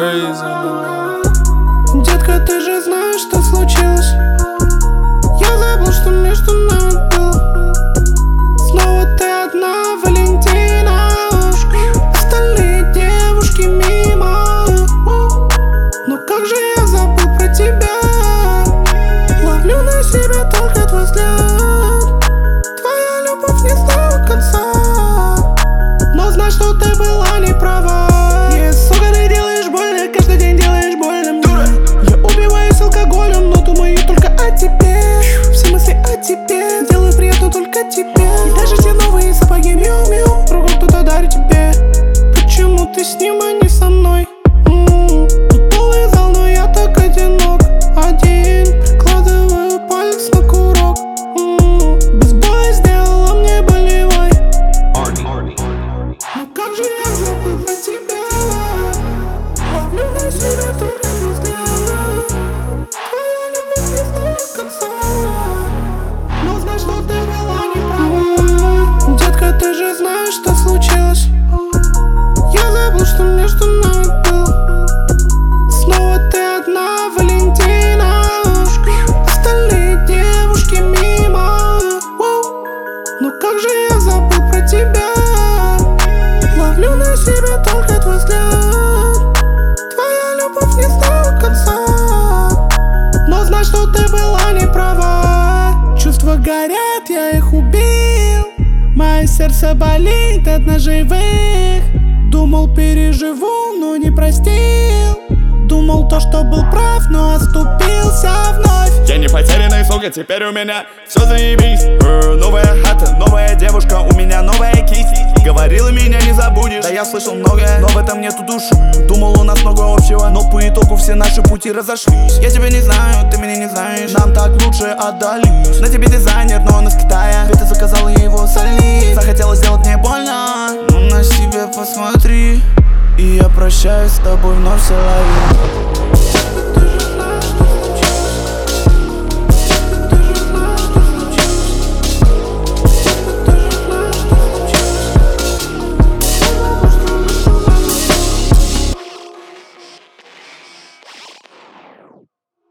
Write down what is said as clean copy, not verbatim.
crazy. Детка, ты же знаешь, что случилось. Я забыл, что между нами было. Снова ты одна, Валентина. Остальные девушки мимо. Но как же я забыл про тебя. Ловлю на себя только твой взгляд. Твоя любовь не знала конца. Но знай, что ты была не права. Сука, ты делаешь больно, каждый день делаешь больно мне. Я убиваюсь алкоголем, но думаю только о тебе. Все мысли о тебе, делаю приятно только тебе. И даже те новые сапоги миу-миу другу кто-то дарит тебе. Почему ты с ним, а не со мной? Тут полный зал, но я так одинок. Один, прикладываю палец на курок. Без боя сделала мне болевой. Но как же я забыл про тебя. Ловлю на себя только твой взгляд. Твоя любовь не знала конца. Но знай, что ты была не права. Детка, ты же знаешь, что случилось. Я забыл, что между нами было. Снова ты одна, Валентина. Остальные девушки мимо. Но как же я забыл про тебя. Ловлю на себя только твой взгляд. Твоя любовь не знала конца. Но знай, что ты была не права. Чувства горят, я их убил. Мое сердце болит от ножевых. Думал, переживу, но не простил. Думал то, что был прав, но оступился вновь. Я не потерянный, сука, теперь у меня все заебись. Новая хата, новая девушка, у меня новая кисть. Говорила, меня не забудешь. Да я слышал многое, но в этом нету души. Думал, у нас много общего, но по итогу все наши пути разошлись. Я тебя не знаю, ты меня не знаешь. Нам так лучше отдались. На тебе дизайнер, но он из Китая. Ведь ты заказала его солить. Захотела сделать мне больно. Ну на себя посмотри. И я прощаюсь с тобой вновь, все лови.